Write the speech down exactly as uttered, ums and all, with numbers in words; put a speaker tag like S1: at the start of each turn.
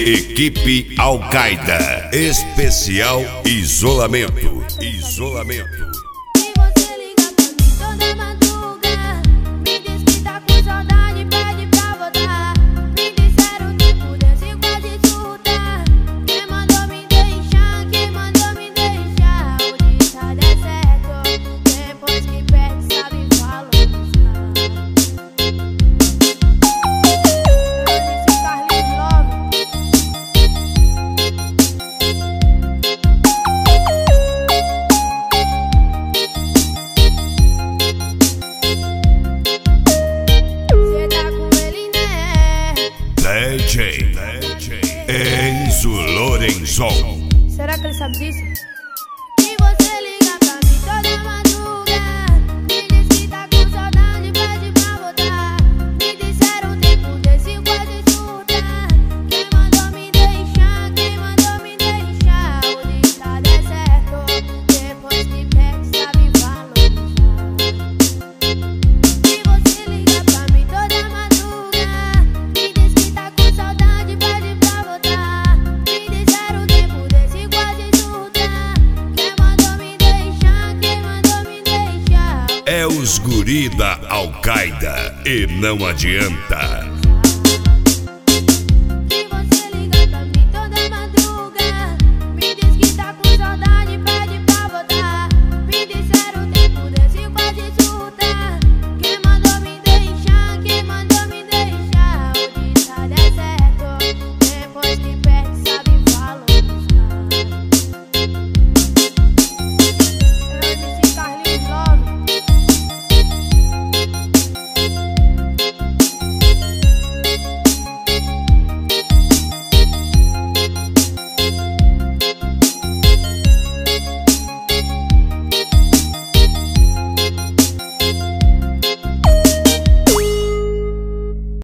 S1: Equipe Al-Qaeda. Especial isolamento. Isolamento. D J Enzo Lorenzon.
S2: Será que ele sabe disso?
S3: Se você liga pra mim toda madruga, me diz que tá com saudade, pede pra voltar. Me disseram tempo desse quase surta. Quem mandou me deixar, quem mandou me deixar? O ditado é certo, depois que perde sabe valorizar. Se você liga pra mim toda madruga, me diz que tá com saudade, pede pra voltar. Me disseram tempo desse quase surta. Quem mandou me deixar, quem mandou me deixar?
S1: É os guri da Al-Qaeda e não adianta.